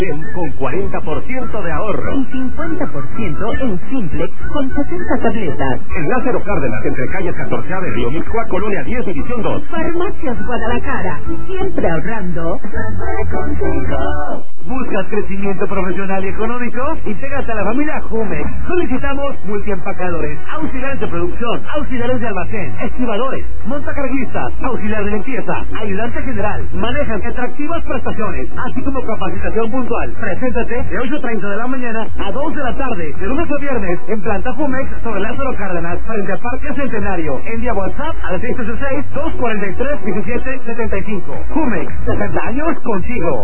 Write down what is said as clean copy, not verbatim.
con 40% de ahorro. Y 50% en Simplex con 60 tabletas. En Lázaro Cárdenas, entre calles 14 de Río Mixcoa, Colonia 10, División 2. Farmacias Guadalajara, siempre ahorrando. ¿Buscas crecimiento profesional y económico? Intégrate a la familia Jumex. Solicitamos multiempacadores, auxiliares de producción, auxiliares de almacén, estibadores, montacarguistas, auxiliar de limpieza, ayudante general. Manejan atractivas prestaciones, así como capacitación puntual. Preséntate de 8:30 de la mañana a 2 de la tarde, de lunes a viernes, en planta Jumex sobre Lázaro Cárdenas, frente a Parque Centenario. Envía WhatsApp al 636-243-1775. Jumex, 60 años contigo.